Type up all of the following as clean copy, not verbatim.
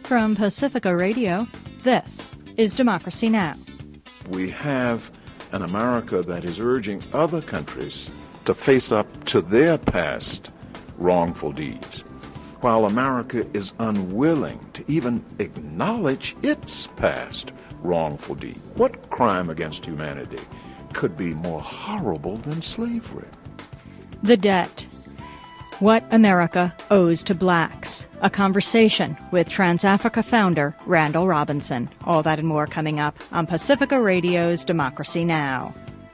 From Pacifica Radio, this is Democracy Now! We have an America that is urging other countries to face up to their past wrongful deeds, while America is unwilling to even acknowledge its past wrongful deed. What crime against humanity could be more horrible than slavery? The debt. What America owes to blacks. A conversation with Trans-Africa founder Randall Robinson. All that and more coming up on Pacifica Radio's Democracy Now!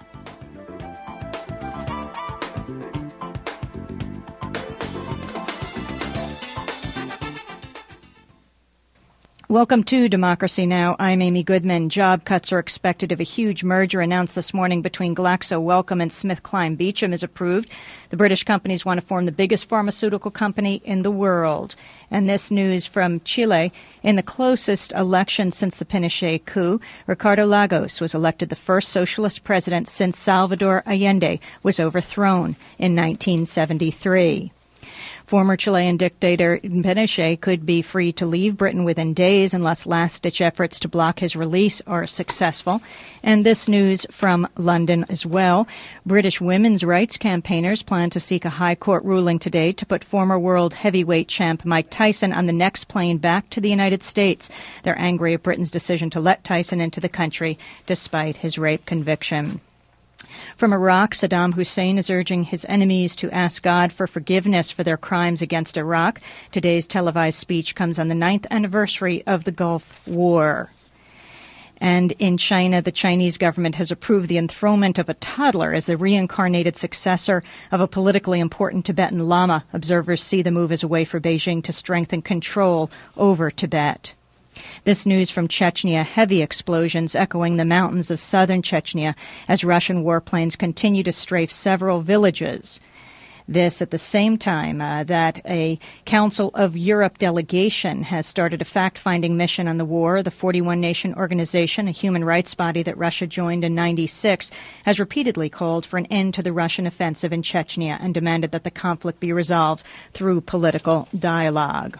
Welcome to Democracy Now! I'm Amy Goodman. Job cuts are expected if a huge merger announced this morning between Glaxo Wellcome and SmithKline Beecham is approved. The British companies want to form the biggest pharmaceutical company in the world. And this news from Chile. In the closest election since the Pinochet coup, Ricardo Lagos was elected the first socialist president since Salvador Allende was overthrown in 1973. Former Chilean dictator Pinochet could be free to leave Britain within days unless last-ditch efforts to block his release are successful. And this news from London as well. British women's rights campaigners plan to seek a high court ruling today to put former world heavyweight champ Mike Tyson on the next plane back to the United States. They're angry at Britain's decision to let Tyson into the country despite his rape conviction. From Iraq, Saddam Hussein is urging his enemies to ask God for forgiveness for their crimes against Iraq. Today's televised speech comes on the 9th anniversary of the Gulf War. And in China, the Chinese government has approved the enthronement of a toddler as the reincarnated successor of a politically important Tibetan Lama. Observers see the move as a way for Beijing to strengthen control over Tibet. This news from Chechnya, heavy explosions echoing the mountains of southern Chechnya as Russian warplanes continue to strafe several villages. This at the same time that a Council of Europe delegation has started a fact-finding mission on the war. The 41-nation organization, a human rights body that Russia joined in '96, has repeatedly called for an end to the Russian offensive in Chechnya and demanded that the conflict be resolved through political dialogue.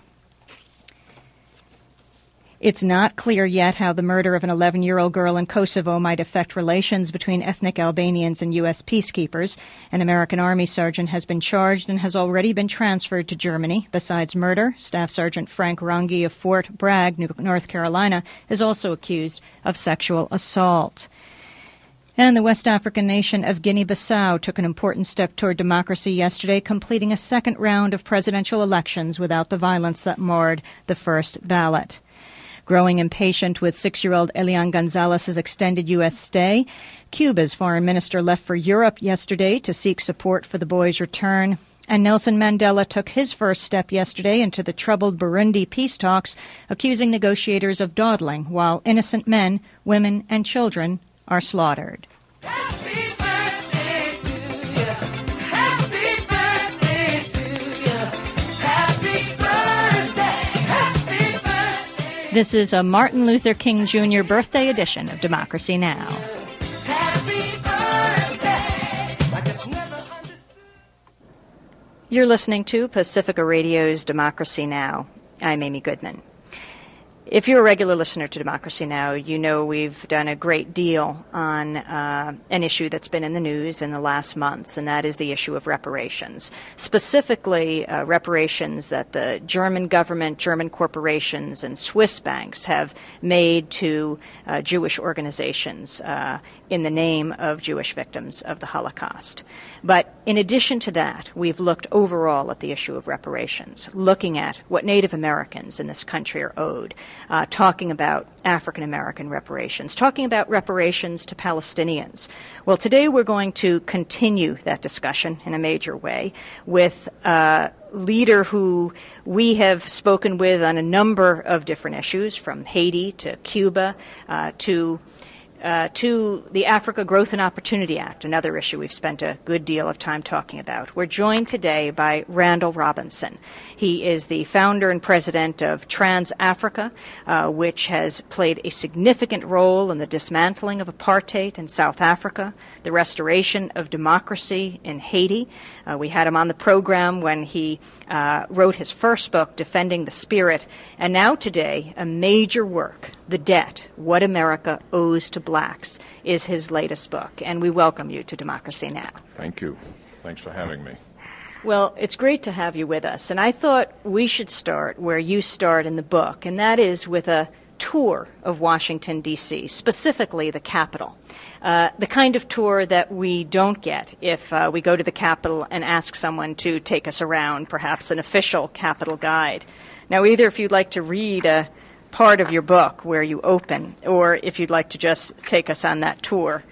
It's not clear yet how the murder of an 11-year-old girl in Kosovo might affect relations between ethnic Albanians and U.S. peacekeepers. An American Army sergeant has been charged and has already been transferred to Germany. Besides murder, Staff Sergeant Frank Rangi of Fort Bragg, North Carolina, is also accused of sexual assault. And the West African nation of Guinea-Bissau took an important step toward democracy yesterday, completing a second round of presidential elections without the violence that marred the first ballot. Growing impatient with 6-year-old Elian Gonzalez's extended U.S. stay, Cuba's foreign minister left for Europe yesterday to seek support for the boy's return. And Nelson Mandela took his first step yesterday into the troubled Burundi peace talks, accusing negotiators of dawdling while innocent men, women, and children are slaughtered. This is a Martin Luther King Jr. birthday edition of Democracy Now! You're listening to Pacifica Radio's Democracy Now! I'm Amy Goodman. If you're a regular listener to Democracy Now!, you know we've done a great deal on an issue that's been in the news in the last months, and that is the issue of reparations. Specifically, reparations that the German government, German corporations, and Swiss banks have made to Jewish organizations in the name of Jewish victims of the Holocaust. But in addition to that, we've looked overall at the issue of reparations, looking at what Native Americans in this country are owed, talking about African American reparations, talking about reparations to Palestinians. Well, today we're going to continue that discussion in a major way with a leader who we have spoken with on a number of different issues, from Haiti to Cuba to to the Africa Growth and Opportunity Act, another issue we've spent a good deal of time talking about. We're joined today by Randall Robinson. He is the founder and president of TransAfrica, which has played a significant role in the dismantling of apartheid in South Africa, the restoration of democracy in Haiti. We had him on the program when he wrote his first book, Defending the Spirit, and now today, a major work, The Debt, What America Owes to Blacks, is his latest book. And we welcome you to Democracy Now! Thank you. Thanks for having me. Well, it's great to have you with us. And I thought we should start where you start in the book, and that is with a tour of Washington, D.C., specifically the Capitol. The kind of tour that we don't get if we go to the Capitol and ask someone to take us around, perhaps an official Capitol guide. Now, either if you'd like to read a part of your book where you open, or if you'd like to just take us on that tour,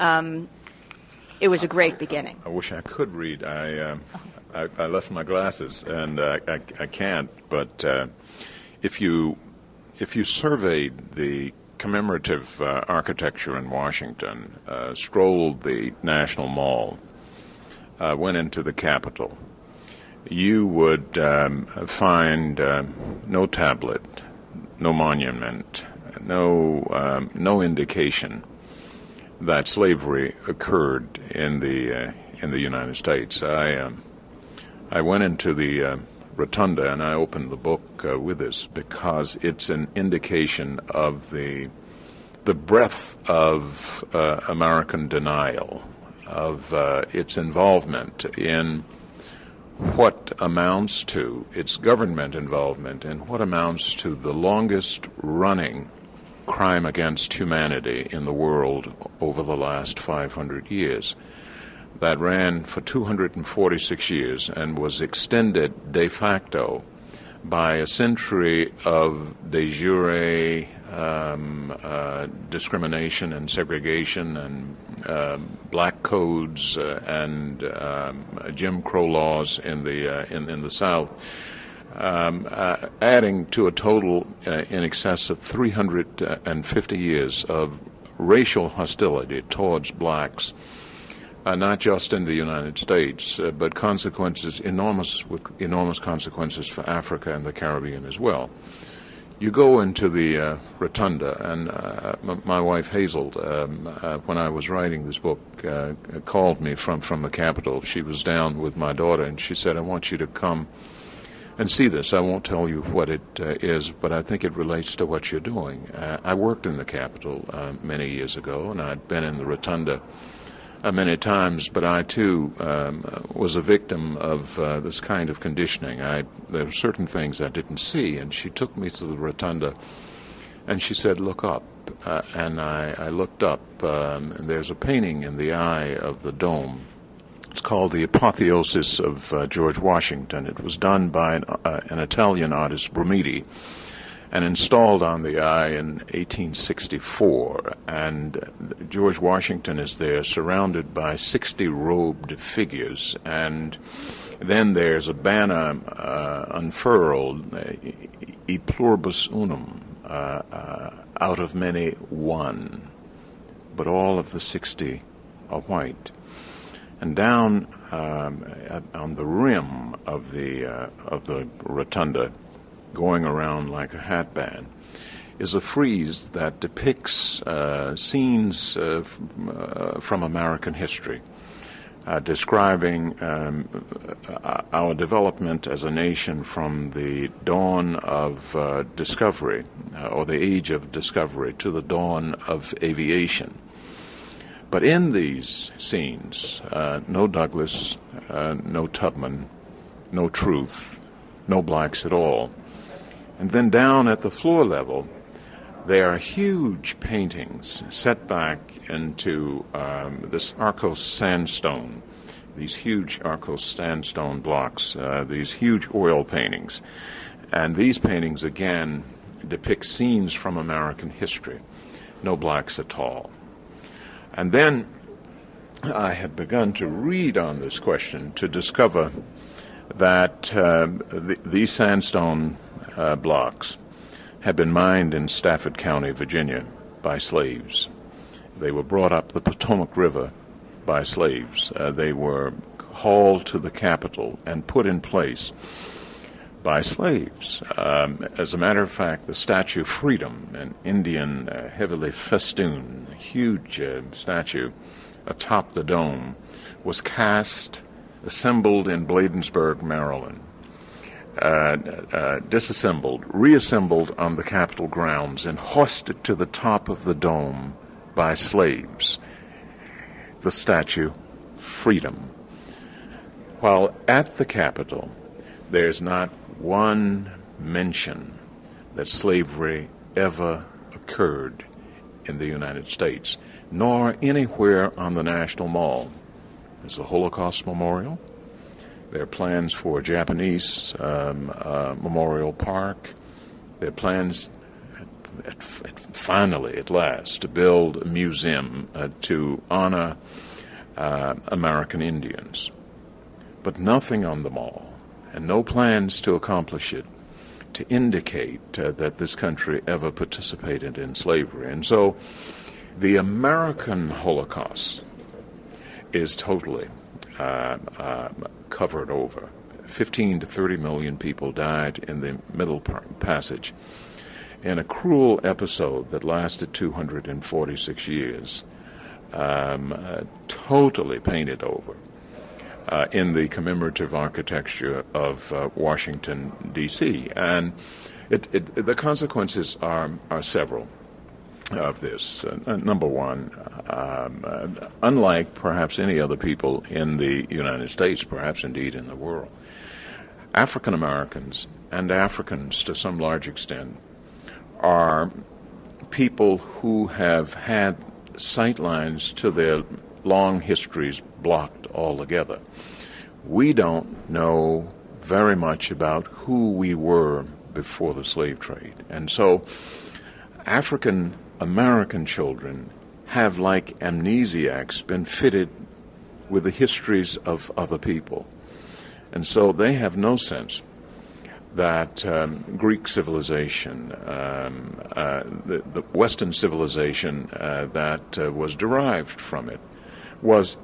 it was a great beginning. I wish I could read. I left my glasses, and I can't. But if you surveyed the commemorative architecture in Washington, strolled the National Mall, went into the Capitol, you would find no tablet, no monument, no indication that slavery occurred in the United States. I went into the Rotunda and I opened the book with this because it's an indication of the breadth of American denial, of its involvement in what amounts to its government involvement in what amounts to the longest running crime against humanity in the world over the last 500 years. That ran for 246 years and was extended de facto by a century of de jure discrimination and segregation and black codes and Jim Crow laws in the South, adding to a total in excess of 350 years of racial hostility towards blacks, not just in the United States, but enormous consequences for Africa and the Caribbean as well. You go into the Rotunda, and my wife Hazel, when I was writing this book, called me from the Capitol. She was down with my daughter, and she said, "I want you to come and see this. I won't tell you what it is, but I think it relates to what you're doing." I worked in the Capitol many years ago, and I'd been in the Rotunda many times, but I too was a victim of this kind of conditioning. There were certain things I didn't see, and she took me to the Rotunda, and she said, "Look up." And I looked up, and there's a painting in the eye of the dome. It's called The Apotheosis of George Washington. It was done by an Italian artist, Brumidi, and installed on the eye in 1864. And George Washington is there surrounded by 60 robed figures. And then there's a banner unfurled, E pluribus unum, out of many one. But all of the 60 are white. And down on the rim of the Rotunda, going around like a hat band, is a frieze that depicts scenes from American history, describing our development as a nation from the dawn of discovery, or the age of discovery, to the dawn of aviation. But in these scenes, no Douglass, no Tubman, no Truth, no blacks at all. And then down at the floor level, there are huge paintings set back into this Arcos sandstone, these huge Arcos sandstone blocks, these huge oil paintings. And these paintings, again, depict scenes from American history, no blacks at all. And then I had begun to read on this question to discover that these sandstone blocks had been mined in Stafford County, Virginia, by slaves. They were brought up the Potomac River by slaves. They were hauled to the capital and put in place by slaves. As a matter of fact, the Statue of Freedom, an Indian heavily festooned, huge statue atop the dome, was cast, assembled in Bladensburg, Maryland, disassembled, reassembled on the Capitol grounds, and hoisted to the top of the dome by slaves. The statue, Freedom. While at the Capitol, there's not one mention that slavery ever occurred in the United States, nor anywhere on the National Mall. There's the Holocaust Memorial. There are plans for a Japanese memorial park. There are plans, finally, at last, to build a museum to honor American Indians. But nothing on the mall, and no plans to accomplish it, to indicate that this country ever participated in slavery. And so the American Holocaust is totally covered over. 15 to 30 million people died in the Middle Passage in a cruel episode that lasted 246 years, totally painted over in the commemorative architecture of Washington, D.C. And the consequences are several of this. Number one, unlike perhaps any other people in the United States, perhaps indeed in the world, African Americans and Africans to some large extent are people who have had sightlines to their long histories blocked altogether. We don't know very much about who we were before the slave trade. And so African American children have, like amnesiacs, been fitted with the histories of other people. And so they have no sense that Greek civilization, the Western civilization that was derived from it, was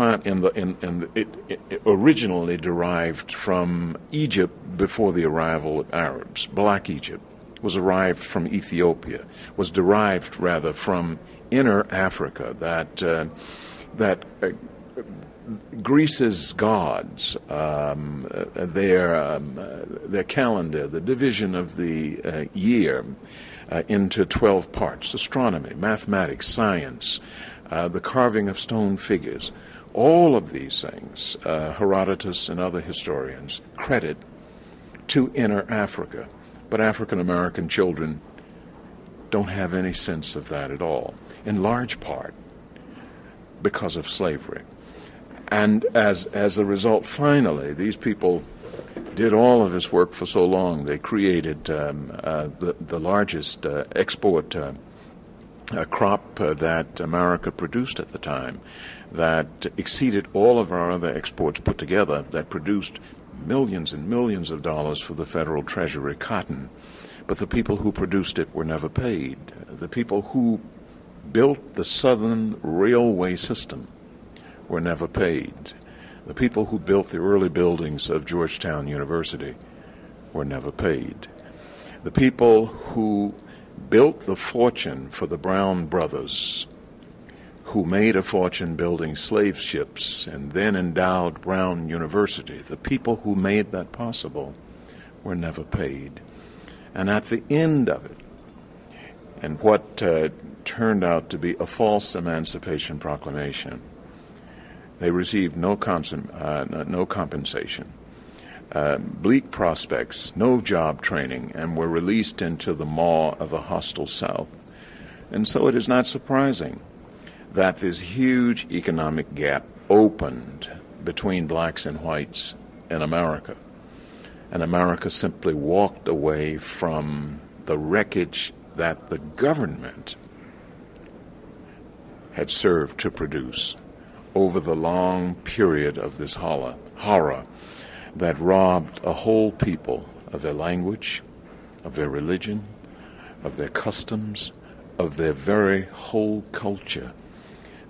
originally derived from Egypt before the arrival of Arabs. Black Egypt was derived from Ethiopia, was derived rather from Inner Africa. That Greece's gods, their calendar, the division of the year into 12 parts, astronomy, mathematics, science, the carving of stone figures, all of these things, Herodotus and other historians credit to Inner Africa. But African American children don't have any sense of that at all, in large part because of slavery. And as a result, finally, these people did all of this work for so long. They created the largest export crop that America produced at the time, that exceeded all of our other exports put together, that produced millions and millions of dollars for the federal treasury, cotton. But the people who produced it were never paid. The people who built the Southern Railway system were never paid. The people who built the early buildings of Georgetown University were never paid. The people who built the fortune for the Brown brothers, who made a fortune building slave ships and then endowed Brown University, the people who made that possible were never paid. And at the end of it, and what turned out to be a false Emancipation Proclamation, they received no compensation, bleak prospects, no job training, and were released into the maw of a hostile South. And so it is not surprising that this huge economic gap opened between blacks and whites in America. And America simply walked away from the wreckage that the government had served to produce over the long period of this horror that robbed a whole people of their language, of their religion, of their customs, of their very whole culture,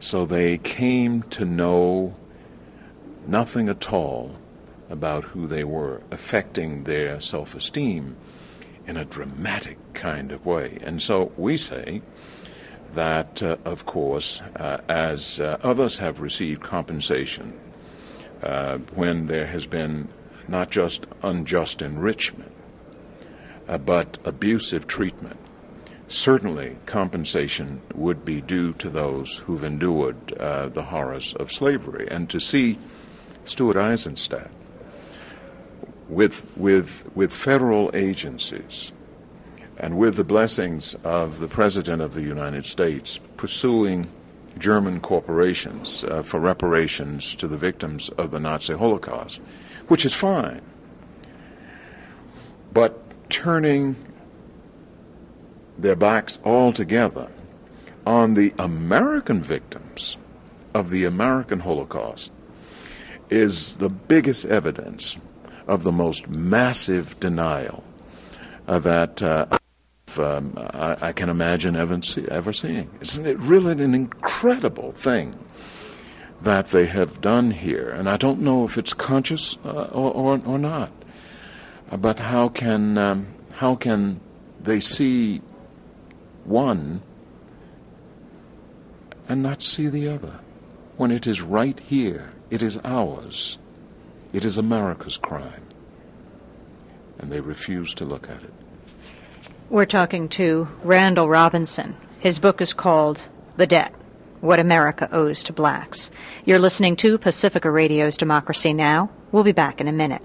So they came to know nothing at all about who they were, affecting their self-esteem in a dramatic kind of way. And so we say that, of course, as others have received compensation when there has been not just unjust enrichment, but abusive treatment, certainly compensation would be due to those who've endured the horrors of slavery. And to see Stuart Eisenstadt with federal agencies and with the blessings of the President of the United States pursuing German corporations for reparations to the victims of the Nazi Holocaust, which is fine, but turning their backs altogether on the American victims of the American Holocaust is the biggest evidence of the most massive denial that I can imagine ever seeing. Isn't it really an incredible thing that they have done here? And I don't know if it's conscious or not. But how can they see one and not see the other when it is right here? It is ours. It is America's crime. And they refuse to look at it. We're talking to Randall Robinson. His book is called The Debt: What America Owes to Blacks. You're listening to Pacifica Radio's Democracy Now! We'll be back in a minute.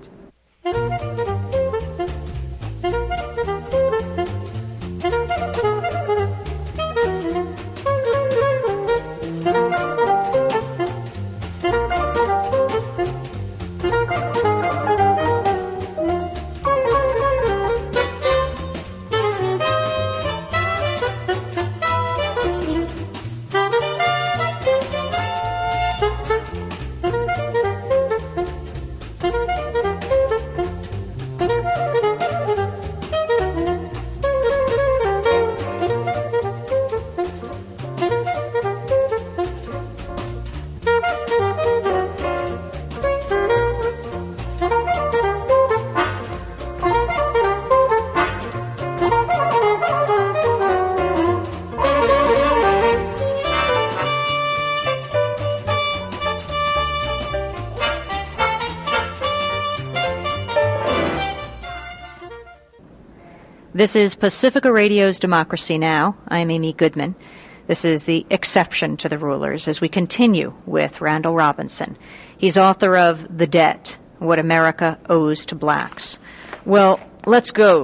This is Pacifica Radio's Democracy Now! I'm Amy Goodman. This is the exception to the rulers as we continue with Randall Robinson. He's author of The Debt: What America Owes to Blacks. Well, let's go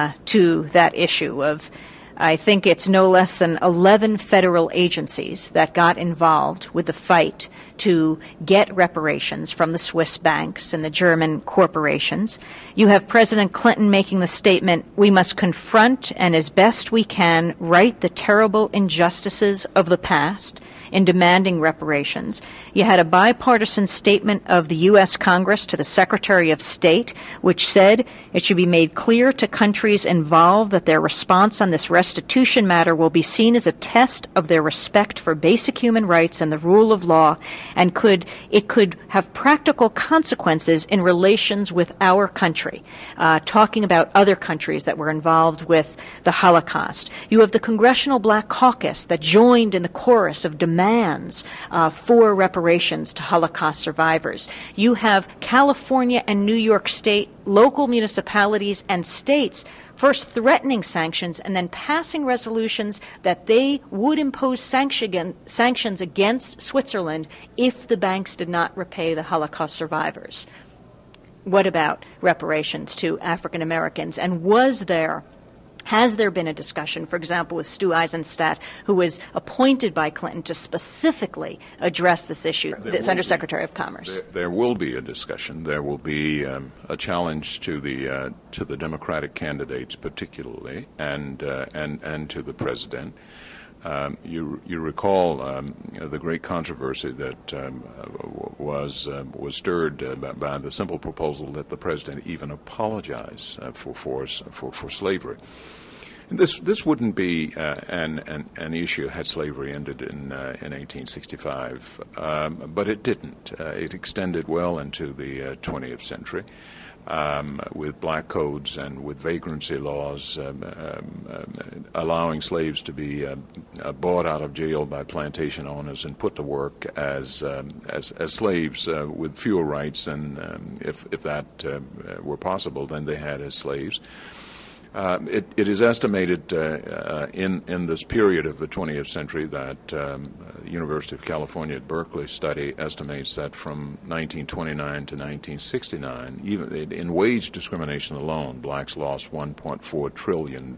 to that issue of, I think it's no less than 11 federal agencies that got involved with the fight to get reparations from the Swiss banks and the German corporations. You have President Clinton making the statement, "We must confront and as best we can right the terrible injustices of the past," in demanding reparations. You had a bipartisan statement of the U.S. Congress to the Secretary of State, which said it should be made clear to countries involved that their response on this restitution matter will be seen as a test of their respect for basic human rights and the rule of law, and it could have practical consequences in relations with our country, talking about other countries that were involved with the Holocaust. You have the Congressional Black Caucus that joined in the chorus of demands for reparations to Holocaust survivors. You have California and New York State, local municipalities and states first threatening sanctions and then passing resolutions that they would impose sanctions against Switzerland if the banks did not repay the Holocaust survivors. What about reparations to African Americans? And has there been a discussion, for example, with Stu Eisenstadt, who was appointed by Clinton to specifically address this issue, this Undersecretary of Commerce? There will be a discussion. There will be a challenge to the Democratic candidates, particularly, and to the president. You recall the great controversy that was stirred by the simple proposal that the president even apologize for slavery. This wouldn't be an issue had slavery ended in 1865, but it didn't. It extended well into the 20th century. With black codes and with vagrancy laws, allowing slaves to be bought out of jail by plantation owners and put to work as slaves with fewer rights than if that were possible than they had as slaves. It is estimated in this period of the 20th century that University of California at Berkeley study estimates that from 1929 to 1969, even in wage discrimination alone, blacks lost $1.4 trillion.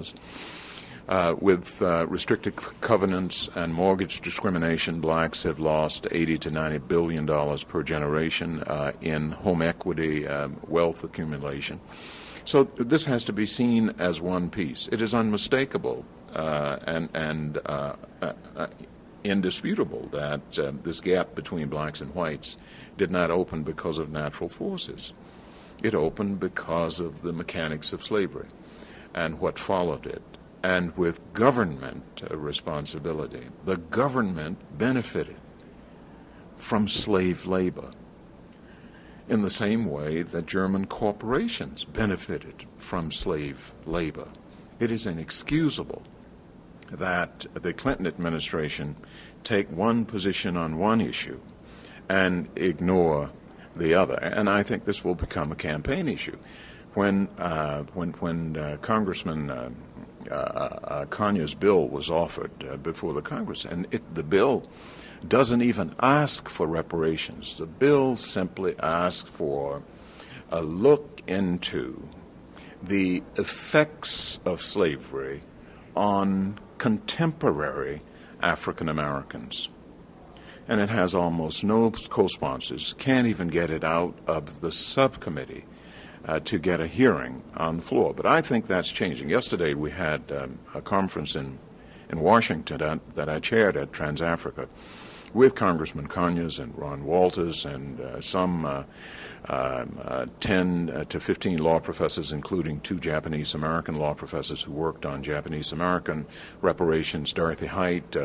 With restricted covenants and mortgage discrimination, blacks have lost $80 to $90 billion per generation in home equity, wealth accumulation. So this has to be seen as one piece. It is unmistakable and indisputable that this gap between blacks and whites did not open because of natural forces. It opened because of the mechanics of slavery and what followed it, and with government responsibility. The government benefited from slave labor in the same way that German corporations benefited from slave labor. It is inexcusable that the Clinton administration take one position on one issue and ignore the other. And I think this will become a campaign issue. When Congressman Conya's bill was offered before the Congress, and the bill doesn't even ask for reparations. The bill simply asks for a look into the effects of slavery on contemporary African Americans. And it has almost no co-sponsors, can't even get it out of the subcommittee to get a hearing on the floor. But I think that's changing. Yesterday we had a conference in Washington that I chaired at TransAfrica with Congressman Conyers and Ron Walters and some 10 to 15 law professors, including 2 Japanese-American law professors who worked on Japanese-American reparations, Dorothy Height,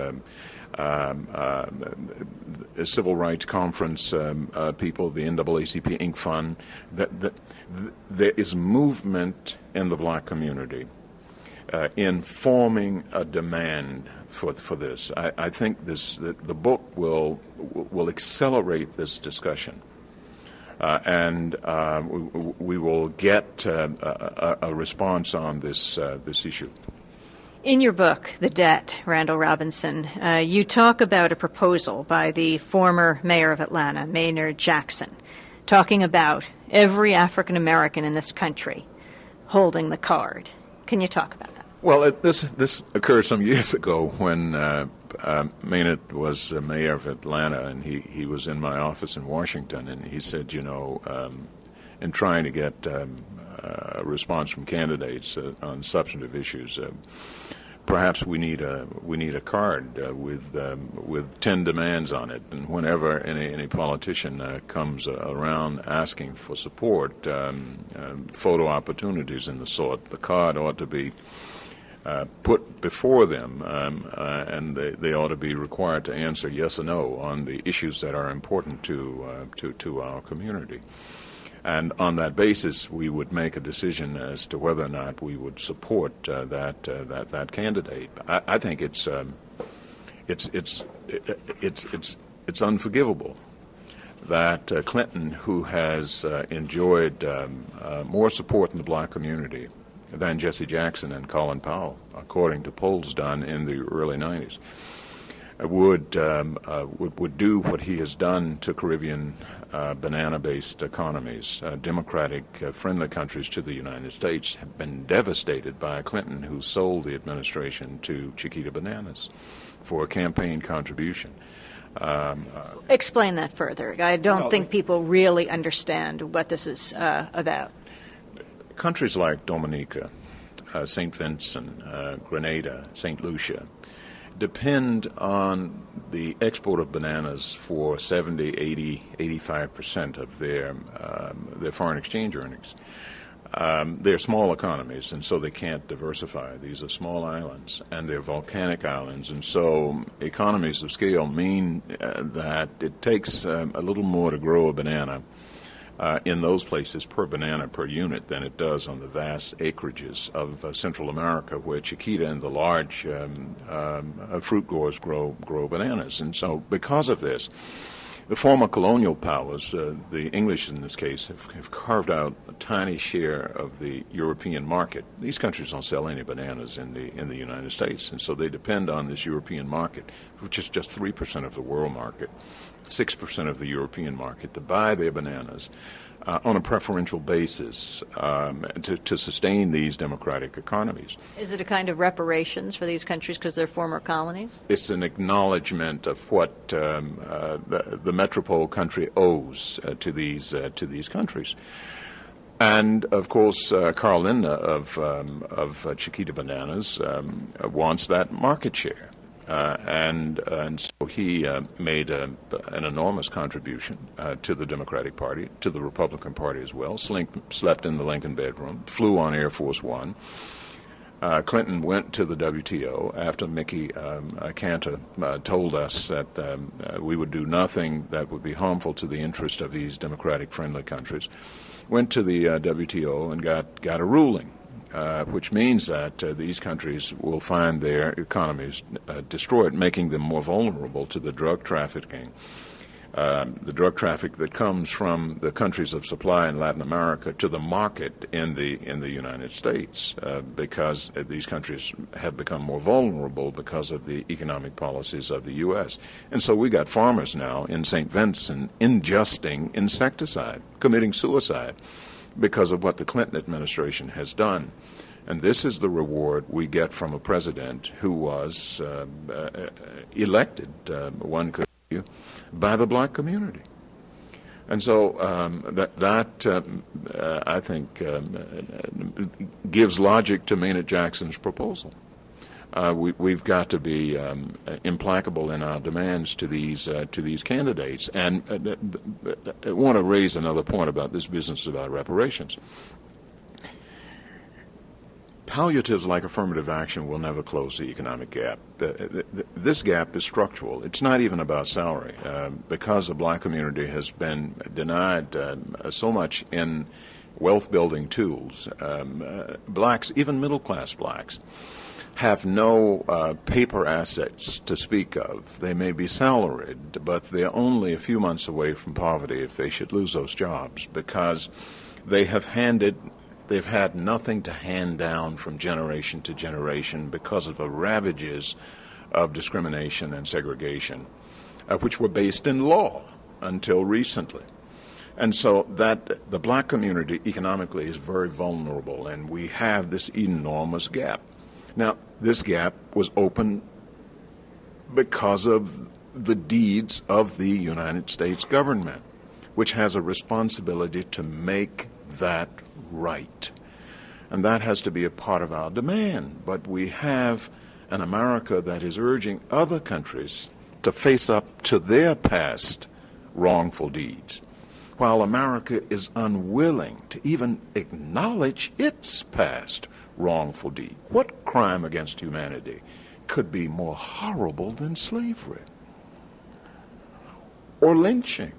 Civil Rights Conference people, the NAACP Inc. Fund. There is movement in the black community in forming a demand for this. I think the book will accelerate this discussion, and we will get a response on this issue. In your book, The Debt, Randall Robinson, you talk about a proposal by the former mayor of Atlanta, Maynard Jackson, talking about every African American in this country holding the card. Can you talk about that? Well, this occurred some years ago when Maynard was mayor of Atlanta, and he was in my office in Washington, and he said, in trying to get a response from candidates on substantive issues, perhaps we need a card with 10 demands on it, and whenever any politician comes around asking for support, photo opportunities and the sort, the card ought to be put before them, and they ought to be required to answer yes or no on the issues that are important to our community. And on that basis, we would make a decision as to whether or not we would support that candidate. I think it's unforgivable that Clinton, who has enjoyed more support in the black community than Jesse Jackson and Colin Powell, according to polls done in the early 90s, would do what he has done to Caribbean banana-based economies. Democratic friendly countries to the United States have been devastated by Clinton, who sold the administration to Chiquita Bananas for a campaign contribution. Explain that further. I don't think people really understand what this is about. Countries like Dominica, St. Vincent, Grenada, St. Lucia depend on the export of bananas for 70, 80, 85% of their foreign exchange earnings. They're small economies, and so they can't diversify. These are small islands, and they're volcanic islands, and so economies of scale mean that it takes a little more to grow a banana in those places per banana per unit than it does on the vast acreages of Central America, where Chiquita and the large fruit growers grow bananas. And so because of this, the former colonial powers, the English in this case, have carved out a tiny share of the European market. These countries don't sell any bananas in the United States, and so they depend on this European market, which is just 3% of the world market, 6% of the European market, to buy their bananas on a preferential basis to sustain these democratic economies. Is it a kind of reparations for these countries because they're former colonies? It's an acknowledgement of what the metropole country owes to these countries. And of course, Carl Lindner of Chiquita Bananas wants that market share. And so he made an enormous contribution to the Democratic Party, to the Republican Party as well. Slept in the Lincoln bedroom, flew on Air Force One. Clinton went to the WTO after Mickey Cantor told us that we would do nothing that would be harmful to the interest of these democratic-friendly countries. Went to the WTO and got a ruling. Which means that these countries will find their economies destroyed, making them more vulnerable to the drug trafficking, the drug traffic that comes from the countries of supply in Latin America to the market in the United States, because these countries have become more vulnerable because of the economic policies of the U.S. And so we got farmers now in St. Vincent ingesting insecticide, committing suicide, because of what the Clinton administration has done. And this is the reward we get from a president who was elected, one could argue, by the black community. And so I think, gives logic to Maynard Jackson's proposal. We've got to be implacable in our demands to these candidates. And I want to raise another point about this business about reparations. Palliatives like affirmative action will never close the economic gap. This gap is structural. It's not even about salary, because the black community has been denied so much in wealth-building tools. Blacks, even middle-class blacks, have no paper assets to speak of. They may be salaried, but they're only a few months away from poverty if they should lose those jobs, because they've had nothing to hand down from generation to generation because of the ravages of discrimination and segregation, which were based in law until recently. And so that the black community economically is very vulnerable, and we have this enormous gap. Now, this gap was open because of the deeds of the United States government, which has a responsibility to make that right. And that has to be a part of our demand. But we have an America that is urging other countries to face up to their past wrongful deeds, while America is unwilling to even acknowledge its past wrongful deed. What crime against humanity could be more horrible than slavery, or lynching,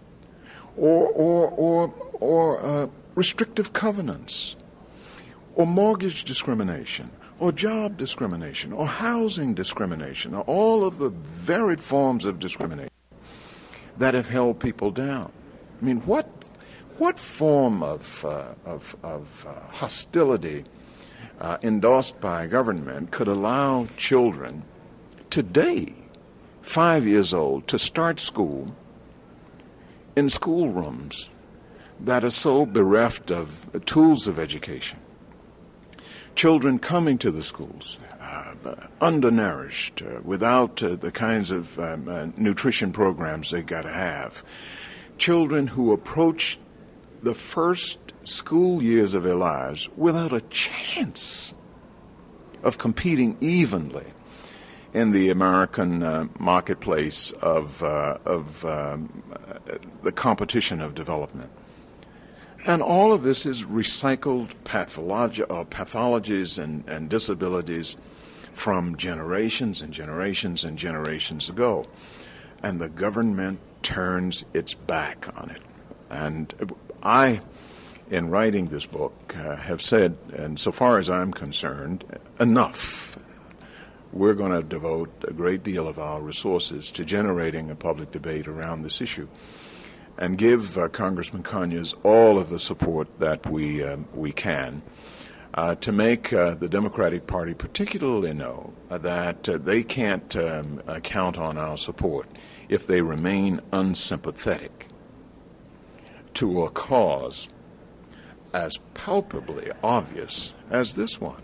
or restrictive covenants, or mortgage discrimination, or job discrimination, or housing discrimination, or all of the varied forms of discrimination that have held people down? I mean, what form of hostility endorsed by government could allow children today, 5 years old, to start school in schoolrooms that are so bereft of tools of education? Children coming to the schools undernourished, without the kinds of nutrition programs they got to have. Children who approach the first school years of their lives without a chance of competing evenly in the American marketplace of the competition of development. And all of this is recycled pathologies and disabilities from generations and generations and generations ago. And the government turns its back on it. And I, in writing this book, have said, and so far as I'm concerned, enough. We're going to devote a great deal of our resources to generating a public debate around this issue and give Congressman Conyers all of the support that we can to make the Democratic Party particularly know that they can't count on our support if they remain unsympathetic to a cause as palpably obvious as this one.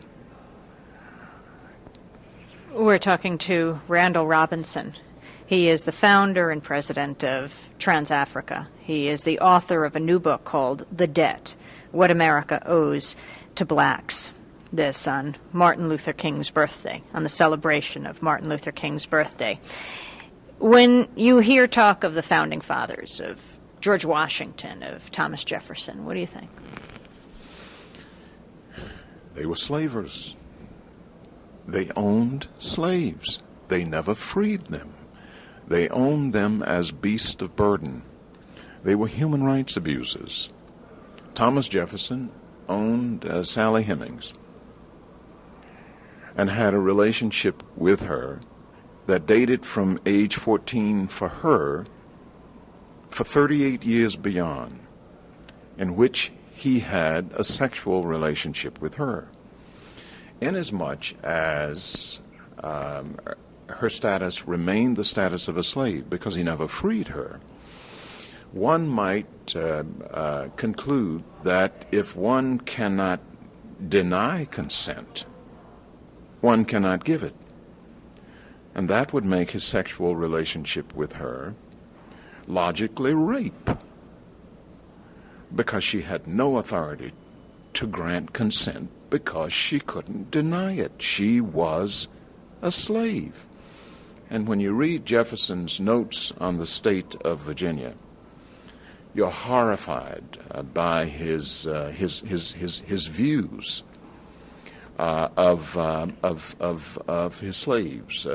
We're talking to Randall Robinson. He is the founder and president of TransAfrica. He is the author of a new book called The Debt, What America Owes to Blacks. This on Martin Luther King's birthday, on the celebration of Martin Luther King's birthday. When you hear talk of the founding fathers, of George Washington, of Thomas Jefferson, what do you think? They were slavers. They owned slaves. They never freed them. They owned them as beasts of burden. They were human rights abusers. Thomas Jefferson owned Sally Hemings and had a relationship with her that dated from age 14 for her for 38 years beyond, in which he had a sexual relationship with her. Inasmuch as her status remained the status of a slave because he never freed her, one might conclude that if one cannot deny consent, one cannot give it. And that would make his sexual relationship with her logically rape, because she had no authority to grant consent because she couldn't deny it. She was a slave. And when you read Jefferson's notes on the state of Virginia, you're horrified by his views of his slaves,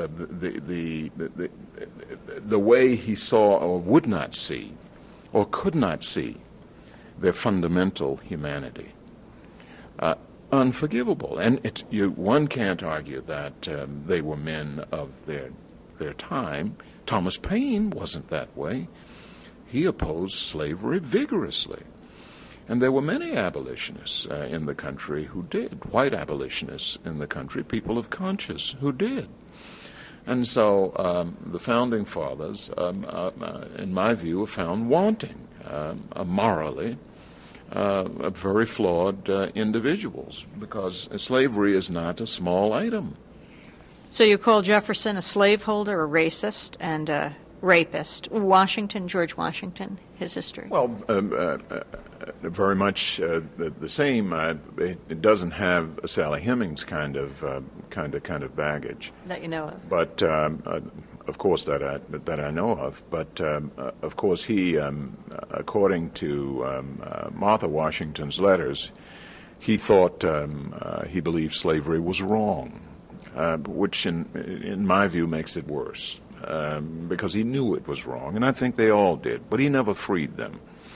the way he saw or would not see or could not see their fundamental humanity. Unforgivable. And one can't argue that they were men of their time. Thomas Paine wasn't that way. He opposed slavery vigorously. And there were many abolitionists in the country who did, white abolitionists in the country, people of conscience who did. And so the Founding Fathers, in my view, were found wanting morally, very flawed individuals, because slavery is not a small item. So you call Jefferson a slaveholder, a racist, and a rapist. George Washington, his history? Well, very much the same. It doesn't have Sally Hemings kind of baggage that you know of. But of course that I know of. But of course he, according to Martha Washington's letters, he thought he believed slavery was wrong, which in my view makes it worse. Because he knew it was wrong, and I think they all did, but he never freed them,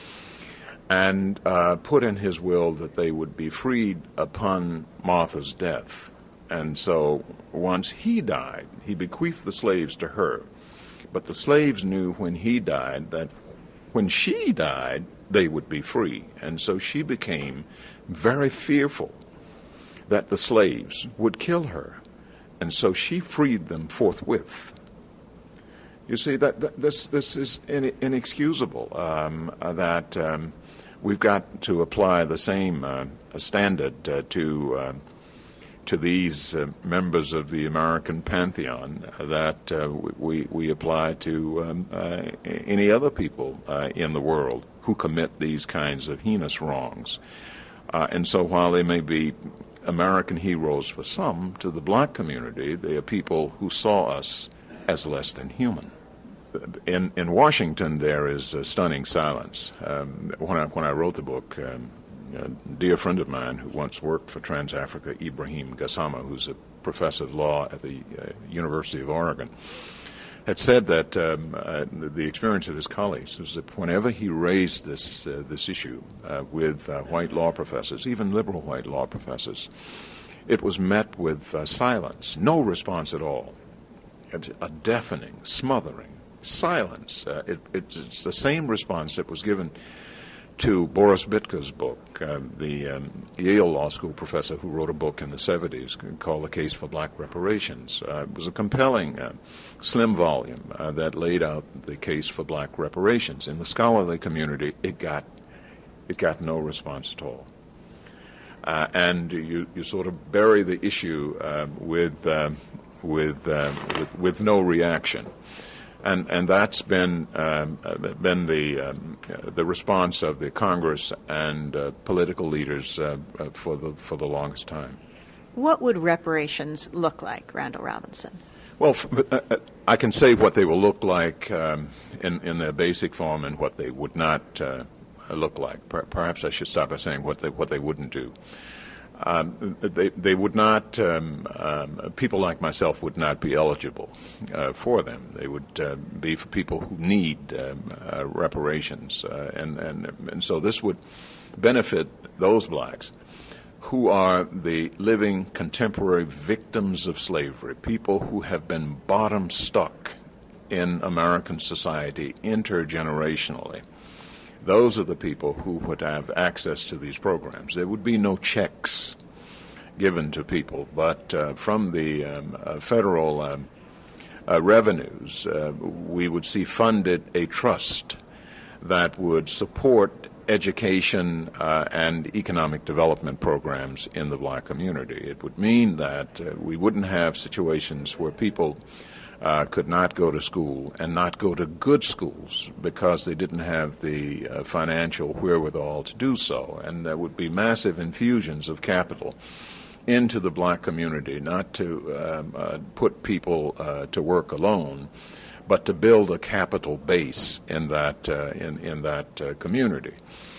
and put in his will that they would be freed upon Martha's death. And so once he died, he bequeathed the slaves to her, but the slaves knew when he died that when she died, they would be free, and so she became very fearful that the slaves would kill her, and so she freed them forthwith. You see, that this is inexcusable, that we've got to apply the same standard to these members of the American pantheon that we apply to any other people in the world who commit these kinds of heinous wrongs. And so while they may be American heroes for some, to the black community, they are people who saw us as less than human. in Washington, there is a stunning silence. When I wrote the book, a dear friend of mine who once worked for Trans-Africa, Ibrahim Gassama, who's a professor of law at the University of Oregon, had said that the experience of his colleagues was that whenever he raised this issue with white law professors, even liberal white law professors, it was met with silence, no response at all, a deafening, smothering silence. It's the same response that was given to Boris Bitka's book, the Yale Law School professor who wrote a book in the 70s called The Case for Black Reparations. It was a compelling, slim volume that laid out the case for black reparations. In the scholarly community, it got no response at all. And you sort of bury the issue with no reaction. And that's been the response of the Congress and political leaders for the longest time. What would reparations look like, Randall Robinson? Well, I can say what they will look like in their basic form and what they would not look like. Perhaps I should start by saying what they wouldn't do. They would not, people like myself would not be eligible for them. They would be for people who need reparations. And so this would benefit those blacks who are the living contemporary victims of slavery, people who have been bottom stuck in American society intergenerationally. Those are the people who would have access to these programs. There would be no checks given to people, but from the federal revenues, we would see funded a trust that would support education and economic development programs in the black community. It would mean that we wouldn't have situations where people could not go to school and not go to good schools because they didn't have the financial wherewithal to do so. And there would be massive infusions of capital into the black community, not to put people to work alone, but to build a capital base in that community.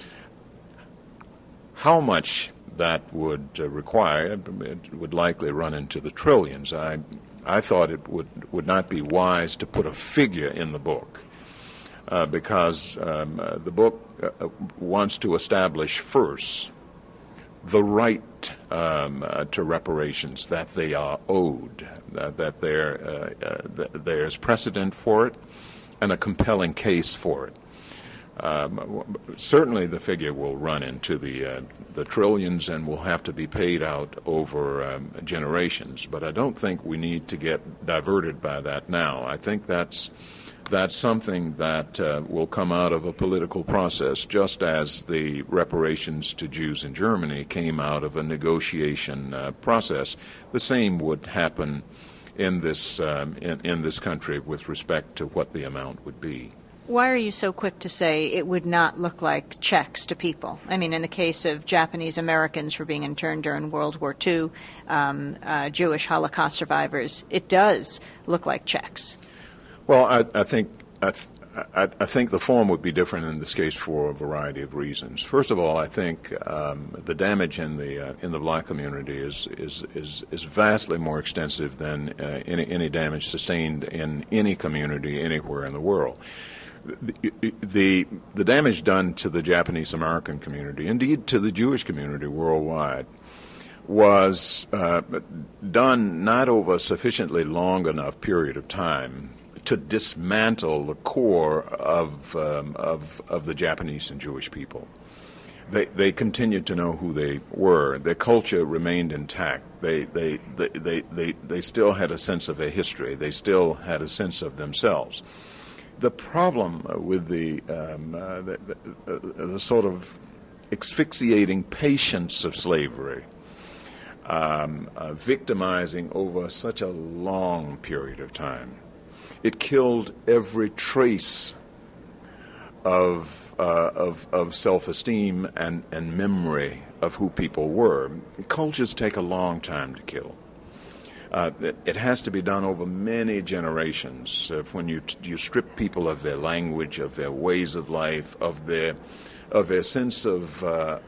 How much that would require, it would likely run into the trillions. I thought it would not be wise to put a figure in the book because the book wants to establish first the right to reparations, that they are owed, that there's precedent for it and a compelling case for it. Certainly the figure will run into the trillions and will have to be paid out over generations, but I don't think we need to get diverted by that now. I think that's something that will come out of a political process, just as the reparations to Jews in Germany came out of a negotiation process. The same would happen in this country with respect to what the amount would be. Why are you so quick to say it would not look like checks to people? I mean, in the case of Japanese Americans for being interned during World War II, Jewish Holocaust survivors, it does look like checks. Well, I think the form would be different in this case for a variety of reasons. First of all, I think the damage in the black community is vastly more extensive than any damage sustained in any community anywhere in the world. The damage done to the Japanese American community, indeed to the Jewish community worldwide, was done not over a sufficiently long enough period of time to dismantle the core of the Japanese and Jewish people. They continued to know who they were. Their culture remained intact. They still had a sense of a history. They still had a sense of themselves. The problem with the sort of asphyxiating patience of slavery, victimizing over such a long period of time, it killed every trace of self-esteem and memory of who people were. Cultures take a long time to kill. It has to be done over many generations. When you strip people of their language, of their ways of life, of their sense of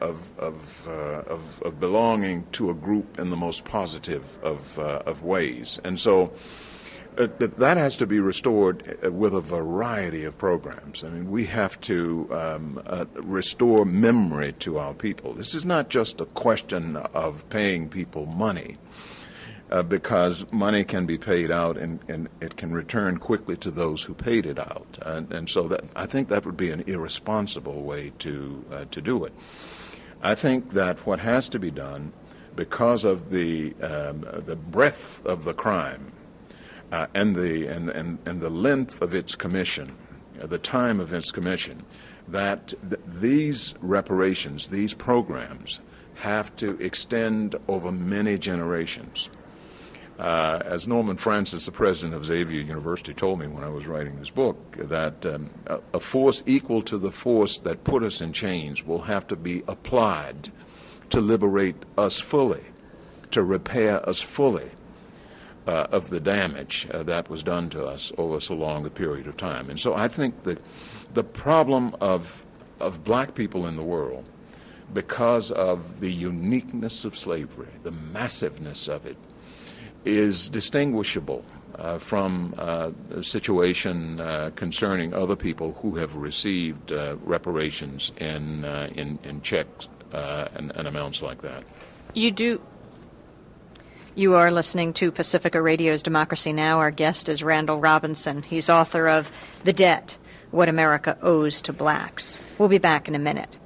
belonging to a group in the most positive of ways, and so that has to be restored with a variety of programs. I mean, we have to restore memory to our people. This is not just a question of paying people money. Because money can be paid out and it can return quickly to those who paid it out, and so that I think that would be an irresponsible way to do it. I think that what has to be done, because of the breadth of the crime and the length of its commission, the time of its commission, that these reparations, these programs, have to extend over many generations. As Norman Francis, the president of Xavier University, told me when I was writing this book, that a force equal to the force that put us in chains will have to be applied to liberate us fully, to repair us fully of the damage that was done to us over so long a period of time. And so I think that the problem of black people in the world, because of the uniqueness of slavery, the massiveness of it, is distinguishable from the situation concerning other people who have received reparations in checks and amounts like that. You are listening to Pacifica Radio's Democracy Now! Our guest is Randall Robinson. He's author of The Debt, What America Owes to Blacks. We'll be back in a minute.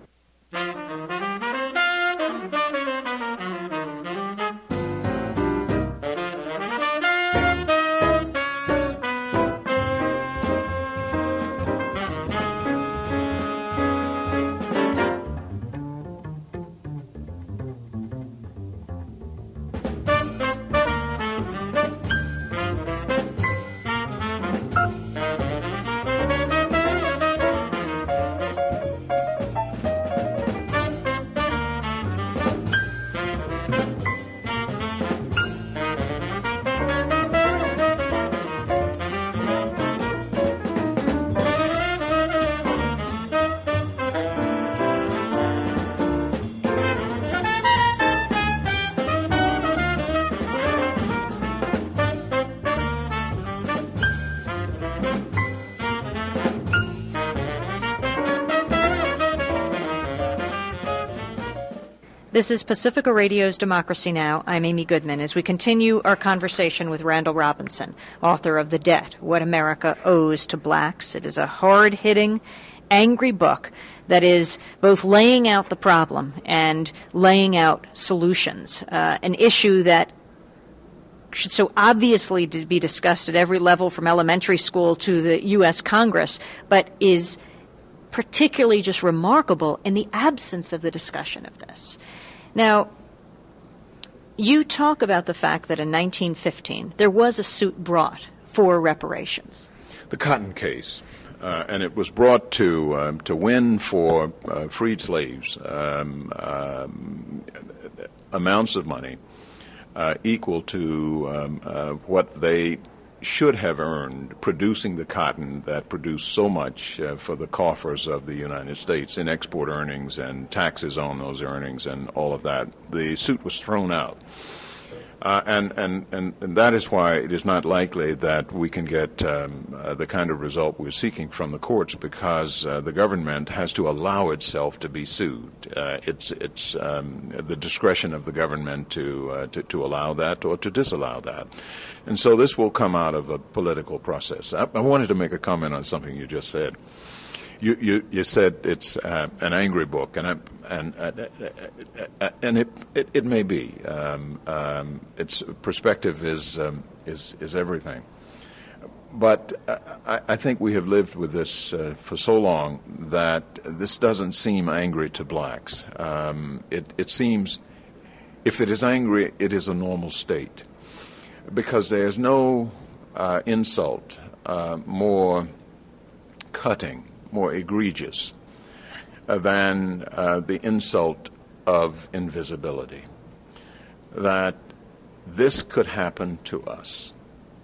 This is Pacifica Radio's Democracy Now! I'm Amy Goodman as we continue our conversation with Randall Robinson, author of The Debt, What America Owes to Blacks. It is a hard-hitting, angry book that is both laying out the problem and laying out solutions, an issue that should so obviously be discussed at every level from elementary school to the U.S. Congress, but is particularly just remarkable in the absence of the discussion of this. Now, you talk about the fact that in 1915 there was a suit brought for reparations. The Cotton case, and it was brought to win for freed slaves amounts of money equal to what they should have earned producing the cotton that produced so much for the coffers of the United States in export earnings and taxes on those earnings and all of that. The suit was thrown out. And that is why it is not likely that we can get the kind of result we're seeking from the courts, because the government has to allow itself to be sued. It's the discretion of the government to allow that or to disallow that. And so this will come out of a political process. I wanted to make a comment on something you just said. You said it's an angry book, and it may be. Its perspective is everything. But I think we have lived with this for so long that this doesn't seem angry to blacks. It seems, if it is angry, it is a normal state, because there's no insult more cutting, more egregious than the insult of invisibility. That this could happen to us.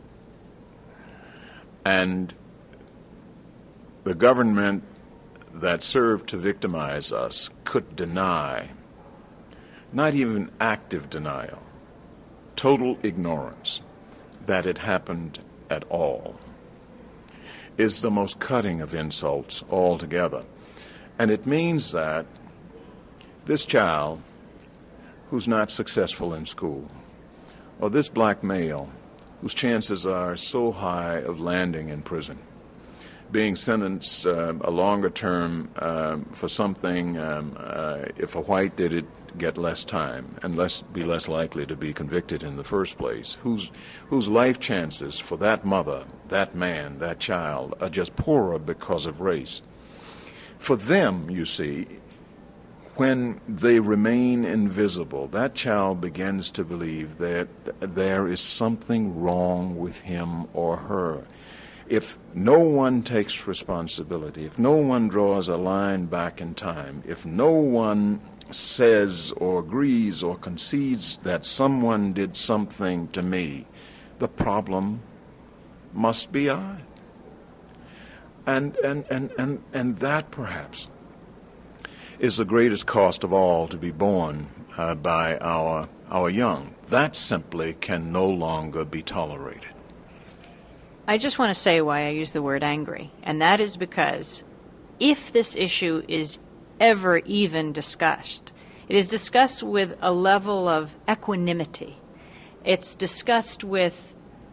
And the government that served to victimize us could deny, not even active denial, total ignorance that it happened at all, is the most cutting of insults altogether. And it means that this child who's not successful in school, or this black male whose chances are so high of landing in prison, being sentenced a longer term for something, if a white did it, get less time and be less likely to be convicted in the first place, whose life chances for that mother, that man, that child are just poorer because of race. For them, you see, when they remain invisible, that child begins to believe that there is something wrong with him or her. If no one takes responsibility, if no one draws a line back in time, if no one says or agrees or concedes that someone did something to me, the problem must be I. And that perhaps is the greatest cost of all to be borne by our young. That simply can no longer be tolerated. I just want to say why I use the word angry, and that is because if this issue is ever even discussed, it is discussed with a level of equanimity. It's discussed with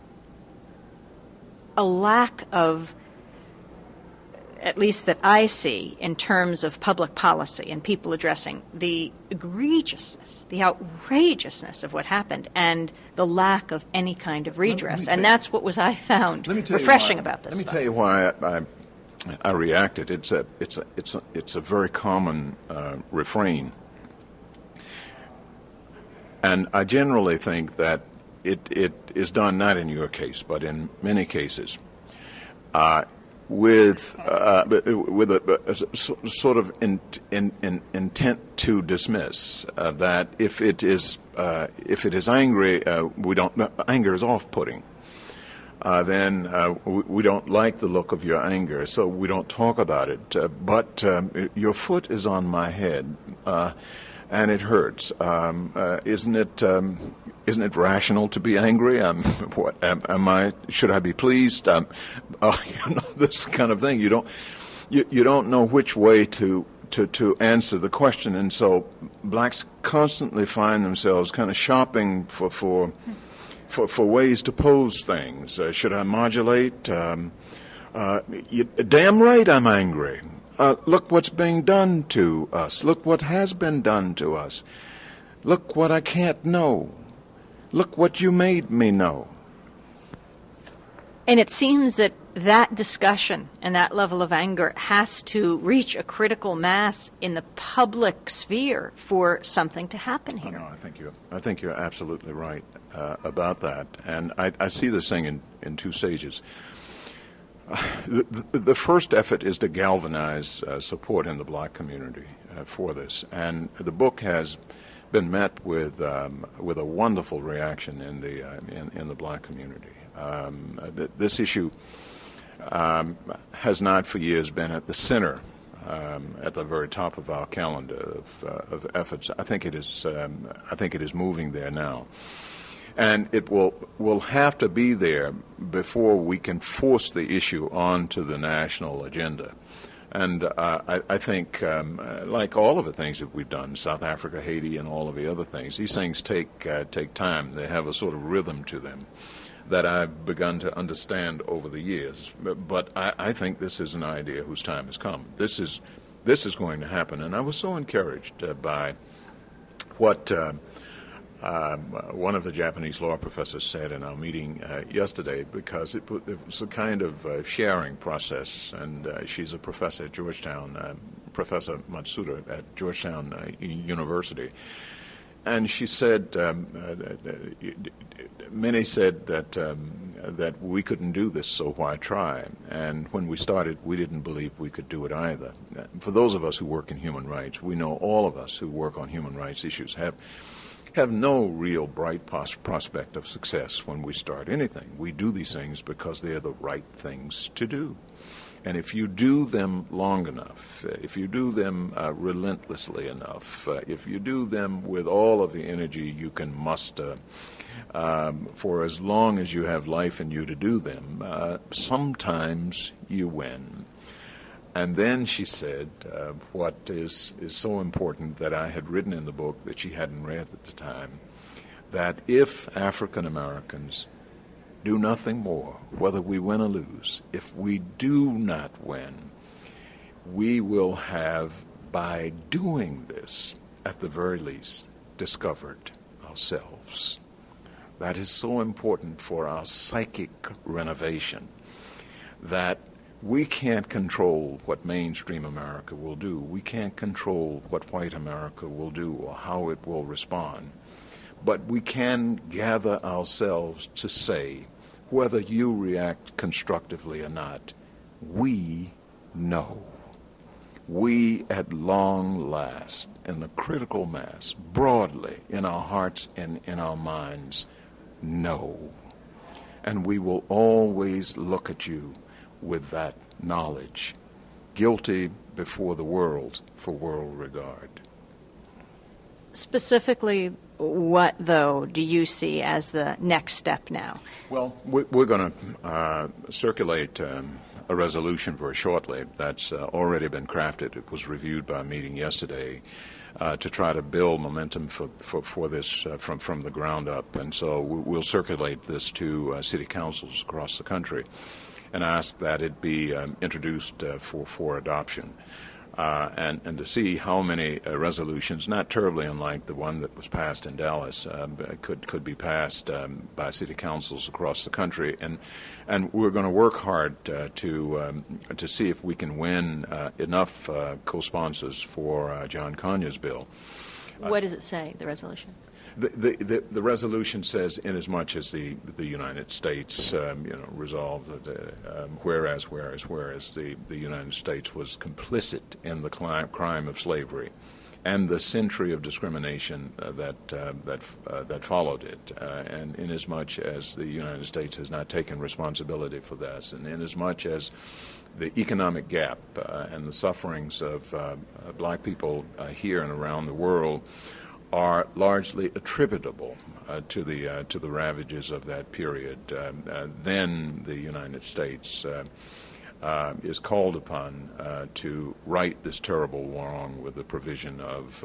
a lack of, at least that I see, in terms of public policy and people addressing the egregiousness, the outrageousness of what happened, and the lack of any kind of redress. And that's what I found refreshing about this. Let me tell you why I reacted. It's a very common refrain, and I generally think that it is done not in your case, but in many cases. With a sort of intent to dismiss that if it is angry, anger is off-putting. Then we don't like the look of your anger, so we don't talk about it. But your foot is on my head, and it hurts. Isn't it rational to be angry? Should I be pleased? This kind of thing. You don't know which way to answer the question, and so blacks constantly find themselves kind of shopping for ways to pose things. Should I modulate? Damn right, I'm angry. Look what's being done to us. Look what has been done to us. Look what I can't know. Look what you made me know. And it seems that discussion and that level of anger has to reach a critical mass in the public sphere for something to happen here. No, I think you're absolutely right about that. And I see this thing in two stages. The first effort is to galvanize support in the black community for this. And the book has been met with a wonderful reaction in the black community. This issue has not for years been at the center, at the very top of our calendar of efforts. I think it is moving there now, and it will have to be there before we can force the issue onto the national agenda. And I think, like all of the things that we've done, South Africa, Haiti, and all of the other things, these things take time. They have a sort of rhythm to them that I've begun to understand over the years. But I think this is an idea whose time has come. This is going to happen. And I was so encouraged by what one of the Japanese law professors said in our meeting yesterday, because it was a kind of sharing process, and she's a professor at Georgetown, Professor Matsuda at Georgetown University. And she said, many said that we couldn't do this, so why try? And when we started, we didn't believe we could do it either. For those of us who work in human rights, we know all of us who work on human rights issues have have no real bright prospect of success when we start anything. We do these things because they're the right things to do. And if you do them long enough, if you do them relentlessly enough, if you do them with all of the energy you can muster, for as long as you have life in you to do them, sometimes you win. And then she said what is so important that I had written in the book that she hadn't read at the time, that if African Americans do nothing more, whether we win or lose, if we do not win, we will have, by doing this, at the very least, discovered ourselves. That is so important for our psychic renovation, that we can't control what mainstream America will do. We can't control what white America will do or how it will respond. But we can gather ourselves to say, whether you react constructively or not, we know. We, at long last, in the critical mass, broadly, in our hearts and in our minds, know. And we will always look at you with that knowledge, guilty before the world for world regard. Specifically, what, though, do you see as the next step now? Well, we're going to circulate a resolution very shortly that's already been crafted. It was reviewed by a meeting yesterday to try to build momentum for this from the ground up. And so we'll circulate this to city councils across the country and ask that it be introduced for adoption. And to see how many resolutions, not terribly unlike the one that was passed in Dallas, could be passed by city councils across the country, and we're going to work hard to see if we can win enough co-sponsors for John Conya's bill. What does it say, the resolution? The resolution says, inasmuch as the United States, resolved that whereas the United States was complicit in the crime of slavery, and the century of discrimination that followed it, and inasmuch as the United States has not taken responsibility for this, and inasmuch as the economic gap and the sufferings of black people here and around the world are largely attributable to the ravages of that period, then the United States is called upon to right this terrible wrong with the provision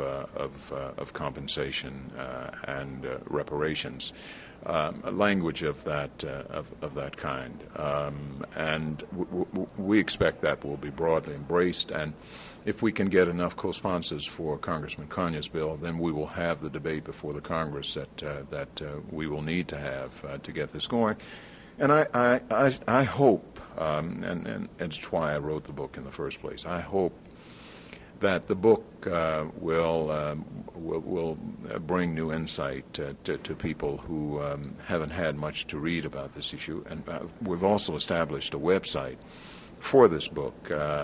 of compensation and reparations, language of that kind, and we expect that will be broadly embraced. And if we can get enough co-sponsors for Congressman Conya's bill, then we will have the debate before the Congress that we will need to have to get this going. And I hope, and it's why I wrote the book in the first place, I hope that the book will bring new insight to people who haven't had much to read about this issue. And we've also established a website for this book,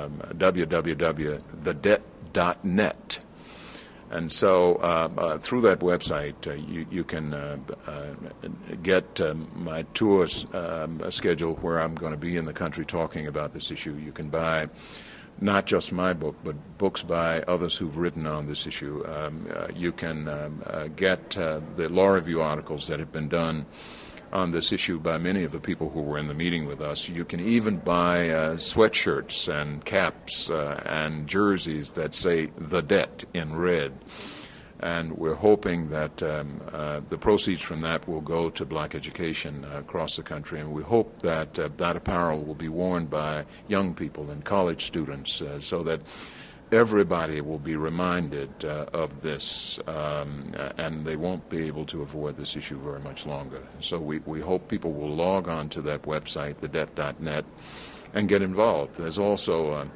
www.thedebt.net. And so through that website, you can get my tours schedule where I'm going to be in the country talking about this issue. You can buy not just my book, but books by others who've written on this issue. You can get the law review articles that have been done on this issue by many of the people who were in the meeting with us. You can even buy sweatshirts and caps and jerseys that say "The Debt" in red. And we're hoping that the proceeds from that will go to black education across the country. And we hope that that apparel will be worn by young people and college students so that everybody will be reminded of this, and they won't be able to avoid this issue very much longer. So we hope people will log on to that website, thedebt.net, and get involved. There's also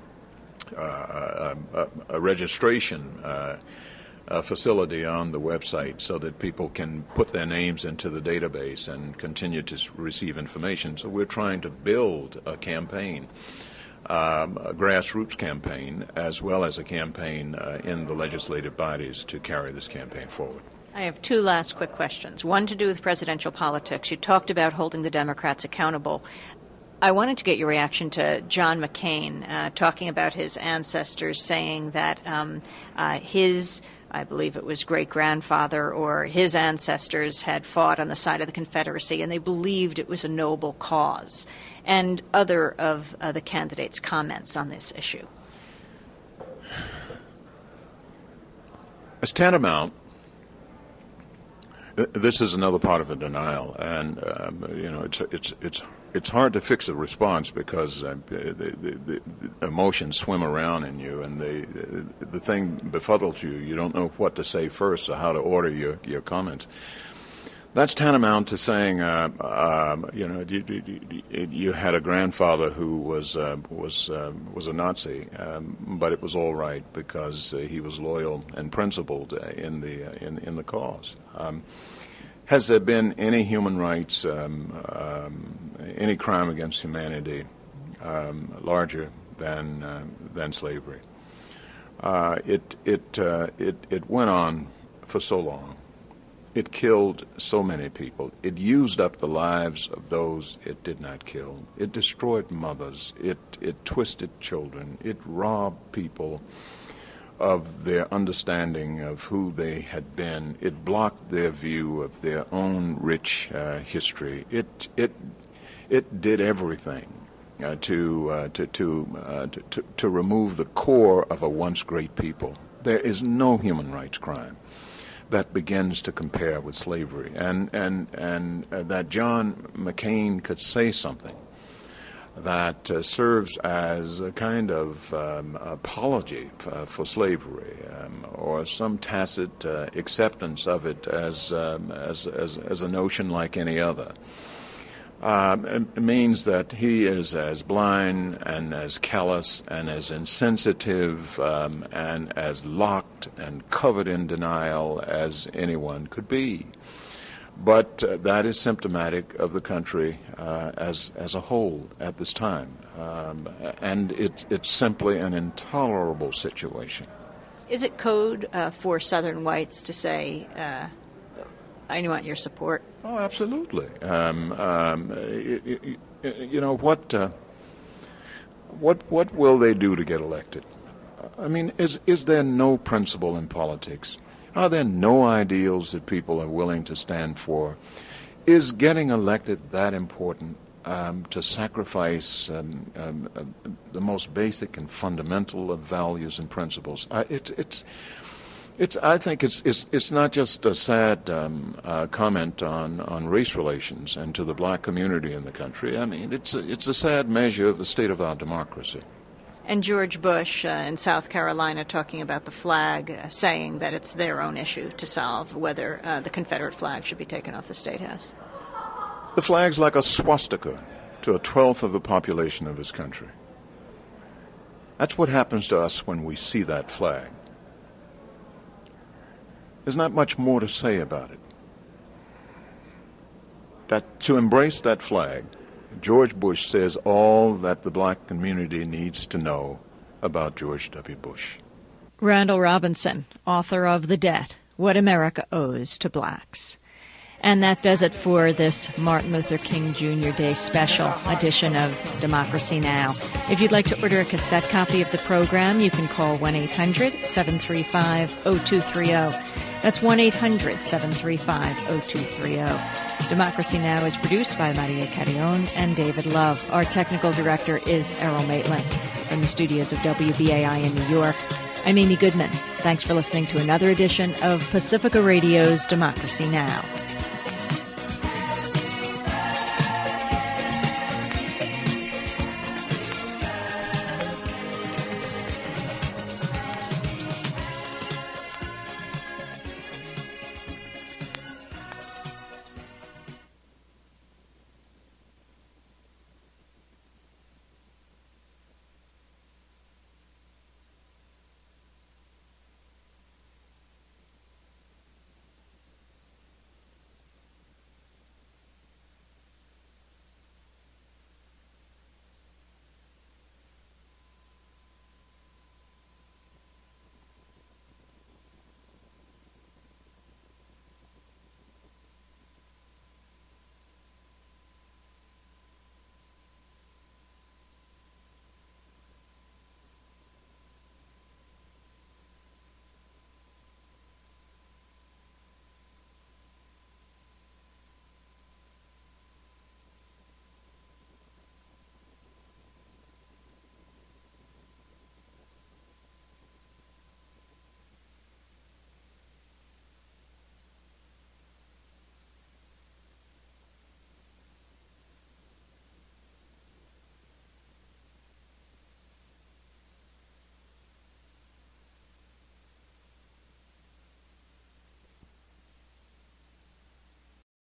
a registration facility on the website so that people can put their names into the database and continue to receive information. So we're trying to build a campaign, a grassroots campaign, as well as a campaign in the legislative bodies to carry this campaign forward. I have two last quick questions. One to do with presidential politics. You talked about holding the Democrats accountable. I wanted to get your reaction to John McCain talking about his ancestors, saying that his, I believe it was great-grandfather or his ancestors had fought on the side of the Confederacy and they believed it was a noble cause, and other of the candidates' comments on this issue. As tantamount, this is another part of a denial, and it's hard to fix a response because the emotions swim around in you, and the thing befuddles you. You don't know what to say first or how to order your comments. That's tantamount to saying, you had a grandfather who was a Nazi, but it was all right because he was loyal and principled in the cause. Has there been any human rights, any crime against humanity larger than slavery? It went on for so long. It killed so many people. It used up the lives of those it did not kill. It destroyed mothers. It twisted children. It robbed people of their understanding of who they had been. It blocked their view of their own rich history. It did everything to remove the core of a once great people. There is no human rights crime that begins to compare with slavery, and that John McCain could say something that serves as a kind of apology for slavery, or some tacit acceptance of it as a notion like any other. It means that he is as blind and as callous and as insensitive and as locked and covered in denial as anyone could be. But that is symptomatic of the country as a whole at this time. And it's simply an intolerable situation. Is it code for Southern whites to say, I want your support? Oh, absolutely. What will they do to get elected? I mean, is there no principle in politics? Are there no ideals that people are willing to stand for? Is getting elected that important to sacrifice the most basic and fundamental of values and principles? I think it's not just a sad comment on race relations and to the black community in the country. I mean, it's a sad measure of the state of our democracy. And George Bush in South Carolina talking about the flag, saying that it's their own issue to solve whether the Confederate flag should be taken off the State House. The flag's like a swastika to a 12th of the population of this country. That's what happens to us when we see that flag. There's not much more to say about it. That to embrace that flag, George Bush says all that the black community needs to know about George W. Bush. Randall Robinson, author of The Debt, What America Owes to Blacks. And that does it for this Martin Luther King Jr. Day special edition of Democracy Now! If you'd like to order a cassette copy of the program, you can call 1-800-735-0230. That's 1-800-735-0230. Democracy Now! Is produced by Maria Carrion and David Love. Our technical director is Errol Maitland. From the studios of WBAI in New York, I'm Amy Goodman. Thanks for listening to another edition of Pacifica Radio's Democracy Now!